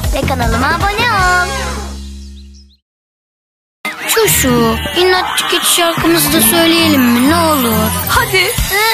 ve kanalıma abone ol. Şu inatçı keçi şarkımızı da söyleyelim mi ne olur? Hadi.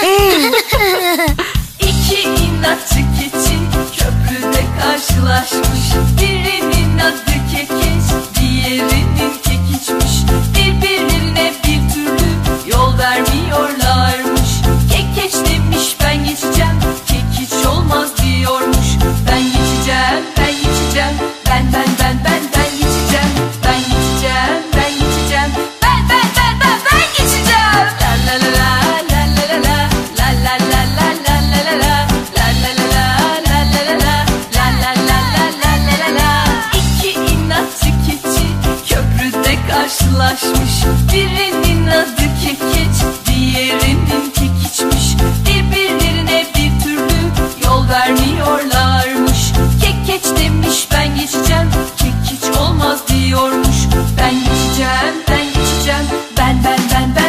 İki inatçı keçi köprüde karşılaşmış. Birinin adı Kekeç, diğerinin Kekiçmiş. Birbirlerine bir türlü yol vermiyorlarmış. Kekeç demiş ben geçeceğim, Kekiç olmaz diyormuş. Ben geçeceğim, ben geçeceğim, ben geçeceğim, ben geçeceğim, ben geçeceğim, ben geçeceğim. La la la la la la la la la la la la la la la. İki inatçı keçi köprüde karşılaşmış. Birinin adı Kekeç, diğerinin Kekiçmiş. Birbirlerine bir türlü yol vermiyorlarmış. Kekeç demiş ben geçeceğim, Kekiç olmaz diyormuş. Ben geçeceğim, ben geçeceğim, ben